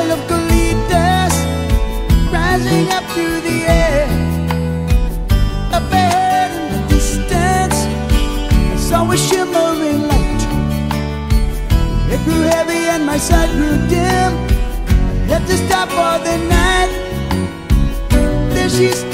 trail of colitas rising up through the air. Up ahead in the distance, I saw a shimmering light. It grew heavy and my sight grew dim. I had to stop for the night. There she stood,